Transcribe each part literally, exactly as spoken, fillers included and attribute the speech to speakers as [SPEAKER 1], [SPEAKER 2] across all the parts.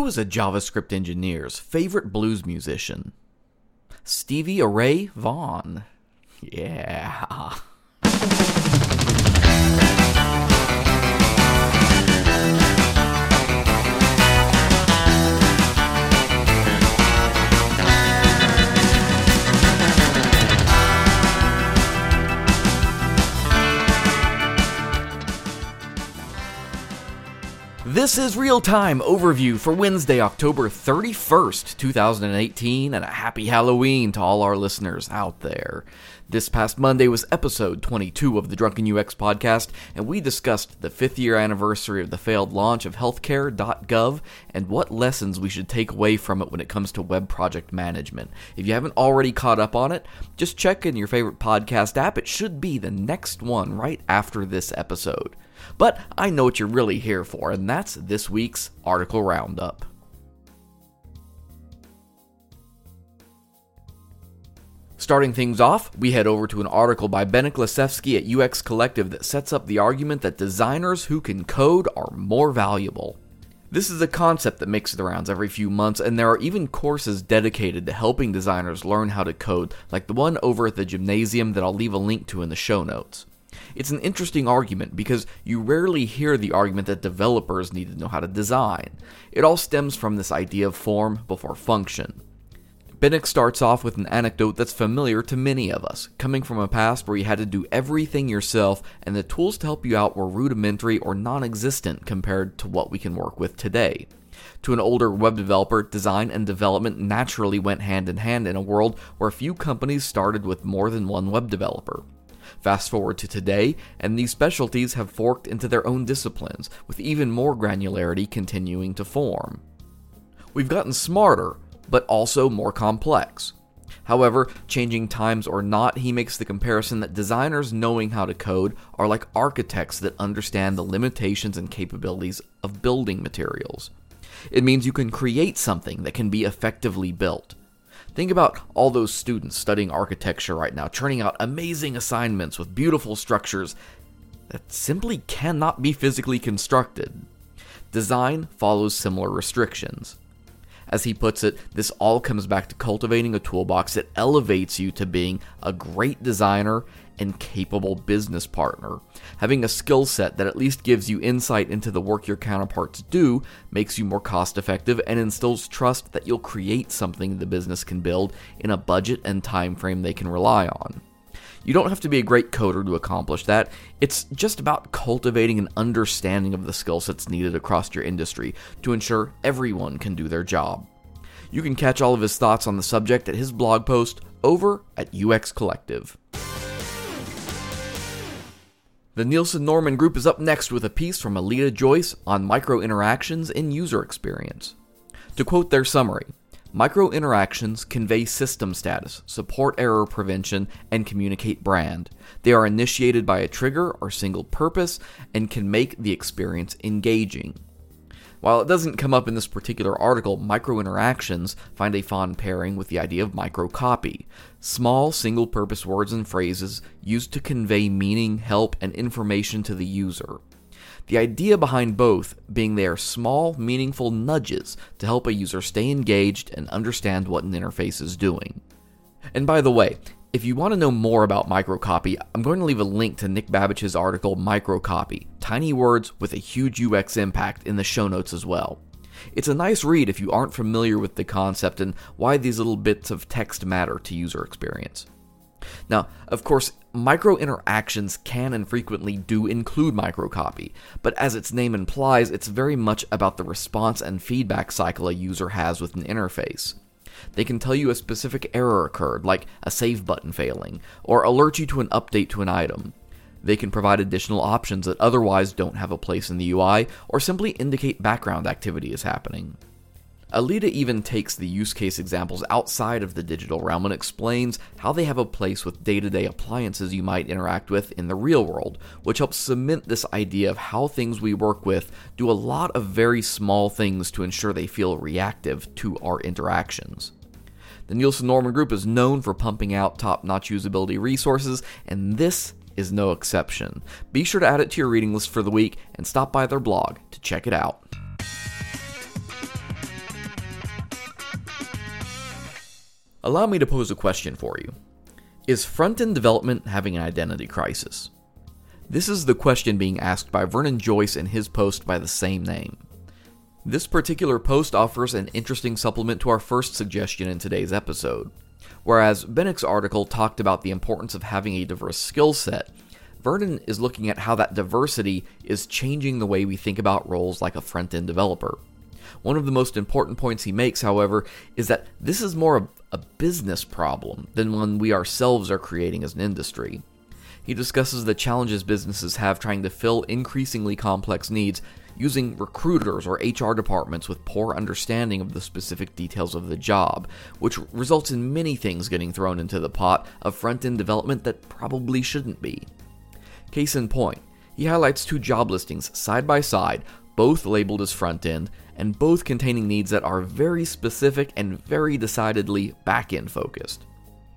[SPEAKER 1] Who is a JavaScript engineer's favorite blues musician? Stevie Ray Vaughan. Yeah. This is Real Time Overview for Wednesday, October thirty-first, two thousand eighteen, and a happy Halloween to all our listeners out there. This past Monday was episode twenty-two of the Drunken U X podcast, and we discussed the fifth year anniversary of the failed launch of healthcare dot gov and what lessons we should take away from it when it comes to web project management. If you haven't already caught up on it, just check in your favorite podcast app. It should be the next one right after this episode. But I know what you're really here for, and that's this week's article roundup. Starting things off, we head over to an article by Benik Lasevsky at U X Collective that sets up the argument that designers who can code are more valuable. This is a concept that makes the rounds every few months, and there are even courses dedicated to helping designers learn how to code, like the one over at the Gymnasium that I'll leave a link to in the show notes. It's an interesting argument because you rarely hear the argument that developers need to know how to design. It all stems from this idea of form before function. Benik starts off with an anecdote that's familiar to many of us, coming from a past where you had to do everything yourself and the tools to help you out were rudimentary or non-existent compared to what we can work with today. To an older web developer, design and development naturally went hand in hand in a world where few companies started with more than one web developer. Fast forward to today, and these specialties have forked into their own disciplines, with even more granularity continuing to form. We've gotten smarter, but also more complex. However, changing times or not, he makes the comparison that designers knowing how to code are like architects that understand the limitations and capabilities of building materials. It means you can create something that can be effectively built. Think about all those students studying architecture right now, churning out amazing assignments with beautiful structures that simply cannot be physically constructed. Design follows similar restrictions. As he puts it, this all comes back to cultivating a toolbox that elevates you to being a great designer and capable business partner. Having a skill set that at least gives you insight into the work your counterparts do makes you more cost effective and instills trust that you'll create something the business can build in a budget and time frame they can rely on. You don't have to be a great coder to accomplish that. It's just about cultivating an understanding of the skill sets needed across your industry to ensure everyone can do their job. You can catch all of his thoughts on the subject at his blog post over at U X Collective. The Nielsen Norman Group is up next with a piece from Alita Joyce on micro-interactions in user experience. To quote their summary, micro-interactions convey system status, support error prevention, and communicate brand. They are initiated by a trigger or single purpose and can make the experience engaging. While it doesn't come up in this particular article, micro-interactions find a fond pairing with the idea of microcopy. Small, single-purpose words and phrases used to convey meaning, help, and information to the user. The idea behind both being they are small, meaningful nudges to help a user stay engaged and understand what an interface is doing. And by the way, if you want to know more about microcopy, I'm going to leave a link to Nick Babbich's article, Microcopy, Tiny Words with a Huge U X Impact, in the show notes as well. It's a nice read if you aren't familiar with the concept and why these little bits of text matter to user experience. Now, of course, micro-interactions can and frequently do include microcopy, but as its name implies, it's very much about the response and feedback cycle a user has with an interface. They can tell you a specific error occurred, like a save button failing, or alert you to an update to an item. They can provide additional options that otherwise don't have a place in the U I, or simply indicate background activity is happening. Alita even takes the use case examples outside of the digital realm and explains how they have a place with day-to-day appliances you might interact with in the real world, which helps cement this idea of how things we work with do a lot of very small things to ensure they feel reactive to our interactions. The Nielsen Norman Group is known for pumping out top-notch usability resources, and this is no exception. Be sure to add it to your reading list for the week and stop by their blog to check it out. Allow me to pose a question for you. Is front-end development having an identity crisis? This is the question being asked by Vernon Joyce in his post by the same name. This particular post offers an interesting supplement to our first suggestion in today's episode. Whereas Bennick's article talked about the importance of having a diverse skill set, Vernon is looking at how that diversity is changing the way we think about roles like a front-end developer. One of the most important points he makes, however, is that this is more of a business problem than one we ourselves are creating as an industry. He discusses the challenges businesses have trying to fill increasingly complex needs using recruiters or H R departments with poor understanding of the specific details of the job, which results in many things getting thrown into the pot of front-end development that probably shouldn't be. Case in point, he highlights two job listings side by side, both labeled as front-end, and both containing needs that are very specific and very decidedly back-end focused.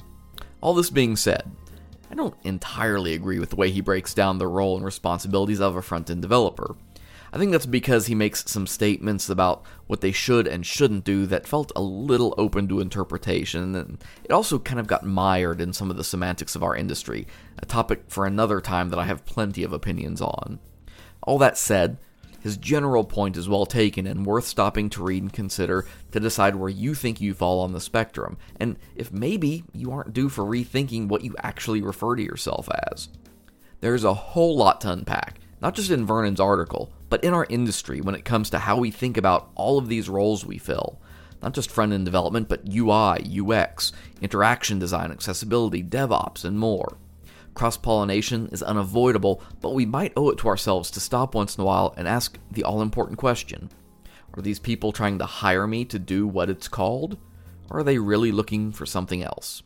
[SPEAKER 1] All this being said, I don't entirely agree with the way he breaks down the role and responsibilities of a front-end developer. I think that's because he makes some statements about what they should and shouldn't do that felt a little open to interpretation, and it also kind of got mired in some of the semantics of our industry, a topic for another time that I have plenty of opinions on. All that said, his general point is well taken and worth stopping to read and consider to decide where you think you fall on the spectrum, and if maybe you aren't due for rethinking what you actually refer to yourself as. There's a whole lot to unpack, not just in Vernon's article, but in our industry when it comes to how we think about all of these roles we fill. Not just front-end development, but U I, U X, interaction design, accessibility, DevOps, and more. Cross-pollination is unavoidable, but we might owe it to ourselves to stop once in a while and ask the all-important question. Are these people trying to hire me to do what it's called? Or are they really looking for something else?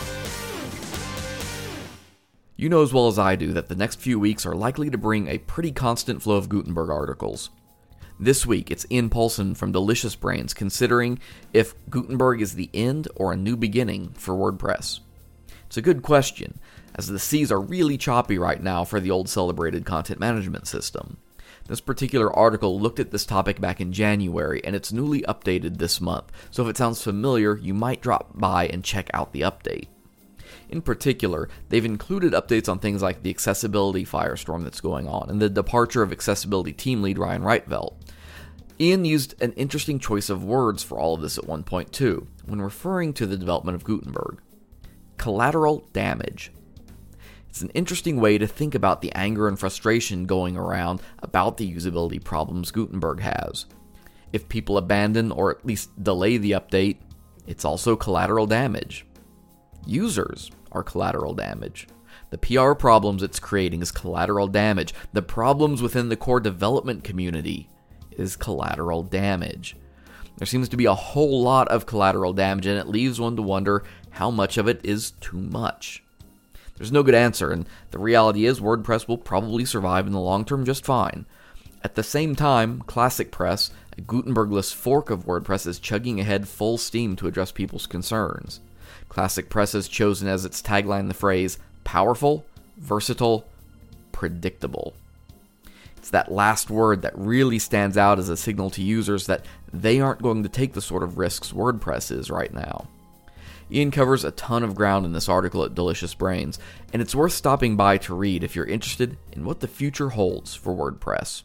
[SPEAKER 1] You know as well as I do that the next few weeks are likely to bring a pretty constant flow of Gutenberg articles. This week, it's Ian Paulson from Delicious Brains considering if Gutenberg is the end or a new beginning for WordPress. It's a good question, as the seas are really choppy right now for the old celebrated content management system. This particular article looked at this topic back in January, and it's newly updated this month, so if it sounds familiar, you might drop by and check out the update. In particular, they've included updates on things like the accessibility firestorm that's going on, and the departure of accessibility team lead Ryan Reitvelt. Ian used an interesting choice of words for all of this at one point too, when referring to the development of Gutenberg. Collateral damage. It's an interesting way to think about the anger and frustration going around about the usability problems Gutenberg has. If people abandon or at least delay the update, it's also collateral damage. Users are collateral damage. The P R problems it's creating is collateral damage. The problems within the core development community is collateral damage. There seems to be a whole lot of collateral damage, and it leaves one to wonder how much of it is too much. There's no good answer, and the reality is WordPress will probably survive in the long term just fine. At the same time, Classic Press, a Gutenberg-less fork of WordPress, is chugging ahead full steam to address people's concerns. Classic Press has chosen as its tagline the phrase, powerful, versatile, predictable. It's that last word that really stands out as a signal to users that they aren't going to take the sort of risks WordPress is right now. Ian covers a ton of ground in this article at Delicious Brains, and it's worth stopping by to read if you're interested in what the future holds for WordPress.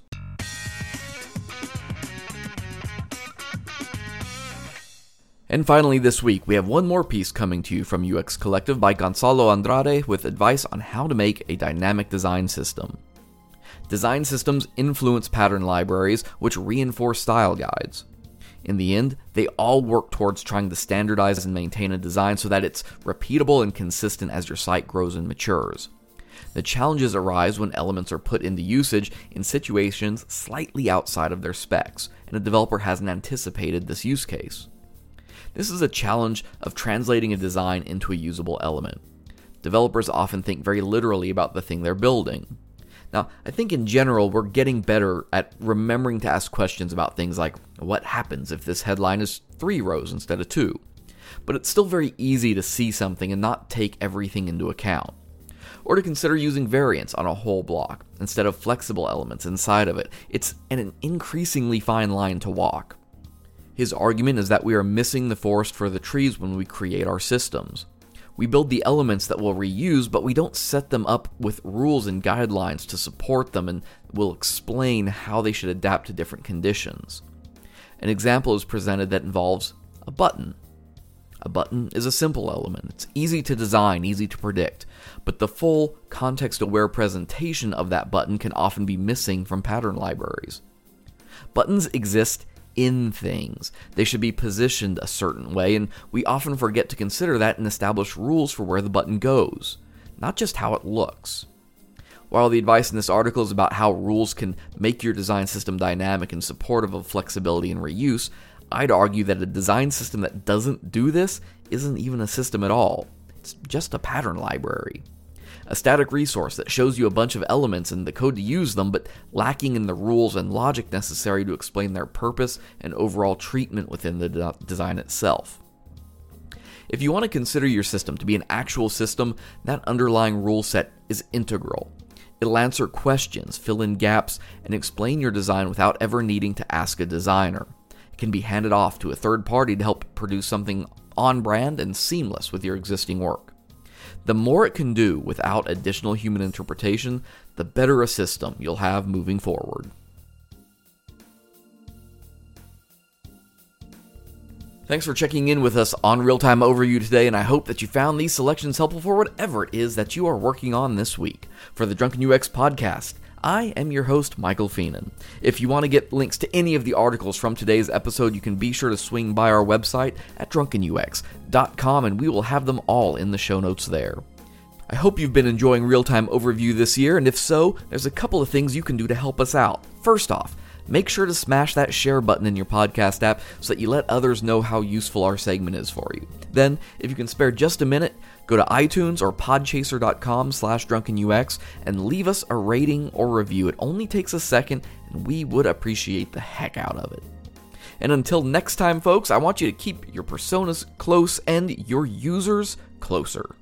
[SPEAKER 1] And finally this week, we have one more piece coming to you from U X Collective by Gonzalo Andrade with advice on how to make a dynamic design system. Design systems influence pattern libraries, which reinforce style guides. In the end, they all work towards trying to standardize and maintain a design so that it's repeatable and consistent as your site grows and matures. The challenges arise when elements are put into usage in situations slightly outside of their specs, and a developer hasn't anticipated this use case. This is a challenge of translating a design into a usable element. Developers often think very literally about the thing they're building. Now, I think in general, we're getting better at remembering to ask questions about things like, what happens if this headline is three rows instead of two? But it's still very easy to see something and not take everything into account. Or to consider using variants on a whole block instead of flexible elements inside of it. It's an increasingly fine line to walk. His argument is that we are missing the forest for the trees when we create our systems. We build the elements that we'll reuse, but we don't set them up with rules and guidelines to support them and will explain how they should adapt to different conditions. An example is presented that involves a button. A button is a simple element. It's easy to design, easy to predict, but the full context-aware presentation of that button can often be missing from pattern libraries. Buttons exist in things. They should be positioned a certain way, and we often forget to consider that and establish rules for where the button goes, not just how it looks. While the advice in this article is about how rules can make your design system dynamic and supportive of flexibility and reuse, I'd argue that a design system that doesn't do this isn't even a system at all. It's just a pattern library. A static resource that shows you a bunch of elements and the code to use them, but lacking in the rules and logic necessary to explain their purpose and overall treatment within the de- design itself. If you want to consider your system to be an actual system, that underlying rule set is integral. It'll answer questions, fill in gaps, and explain your design without ever needing to ask a designer. It can be handed off to a third party to help produce something on-brand and seamless with your existing work. The more it can do without additional human interpretation, the better a system you'll have moving forward. Thanks for checking in with us on Real-Time Overview today, and I hope that you found these selections helpful for whatever it is that you are working on this week. For the Drunken U X podcast, I am your host, Michael Feenan. If you want to get links to any of the articles from today's episode, you can be sure to swing by our website at drunken u x dot com, and we will have them all in the show notes there. I hope you've been enjoying Real-Time Overview this year, and if so, there's a couple of things you can do to help us out. First off, make sure to smash that share button in your podcast app so that you let others know how useful our segment is for you. Then, if you can spare just a minute, go to iTunes or podchaser dot com slash drunkenux and leave us a rating or review. It only takes a second, and we would appreciate the heck out of it. And until next time, folks, I want you to keep your personas close and your users closer.